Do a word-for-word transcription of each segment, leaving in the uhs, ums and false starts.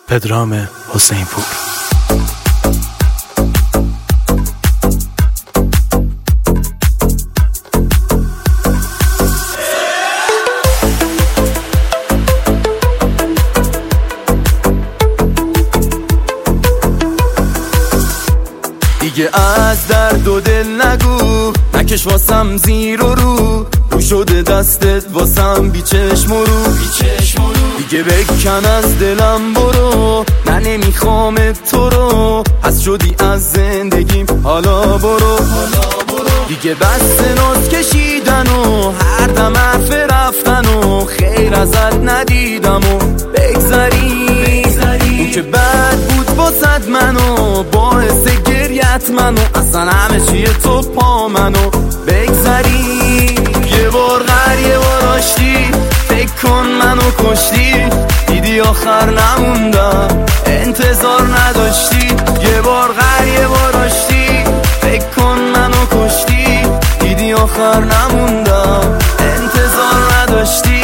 پدرام حسین پور. دیگه از درد و دل نگو، نکش واسم زیر و رو، رو شده دستت واسم بی چشم و رو. دیگه بکن از دلم برو، نه نمیخوام تو رو، از شدی از زندگیم حالا برو. دیگه بس ناز کشیدن و هر دم حرف رفتن و خیر ازت ندیدم و بگذری اون که بد بود باسد منو، باعث گریت منو، اصلا همه چیه تو پا منو بگذری. یه بار غر یه بار آشتی، فکر کن منو کشتی، دیدی آخر نموندم انتظار نداشتی. یه بار غر یه بار آشتی، فکر کن منو کشتی، دیدی آخر نموندم انتظار نداشتی.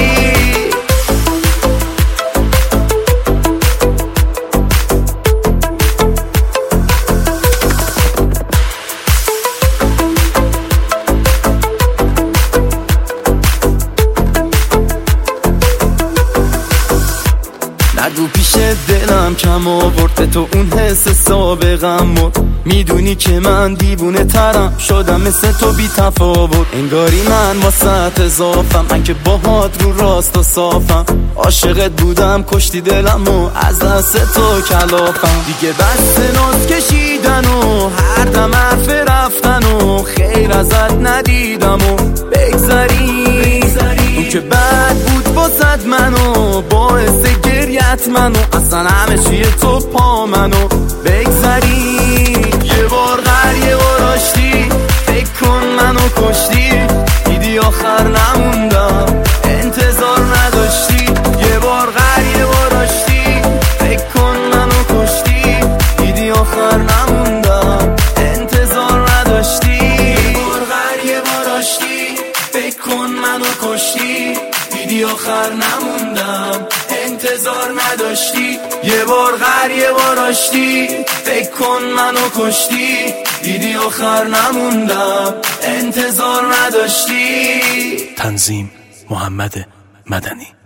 نگو پیش دلم کم آورد تو اون حس سابقم مرد، میدونی که من دیوونه ترم شدم مثل تو بی تفاوت، انگاری من واسط اضافم، من که باهات رو راست و صافم، عاشقت بودم کشتی دلم و از دست تو کلافم. دیگه بس ناز کشیدن و هر دم حرف رفتن و خیر ازت ندیدم و بگذری اون که بد بود باسد منو، باعث گریت منو، اصلا همه چیه تو پا منو بگذری. یه بار غر یه بار آشتی، فکر کن منو کشتی، دیدی آخر نموندم انتظار نداشتی. یه بار غر یه بار آشتی، فکر کن منو کشتی، دیدی آخر نموندم انتظار نداشتی. یه بار غر یه بار آشتی، فکر کن منو کشتی، دیدی آخر نموندم انتظار نداشتی. یه بار غر یه بار آشتی، فکر کن منو کشتی، دیدی آخر نموندم انتظار نداشتی. تنظیم محمد مدنی.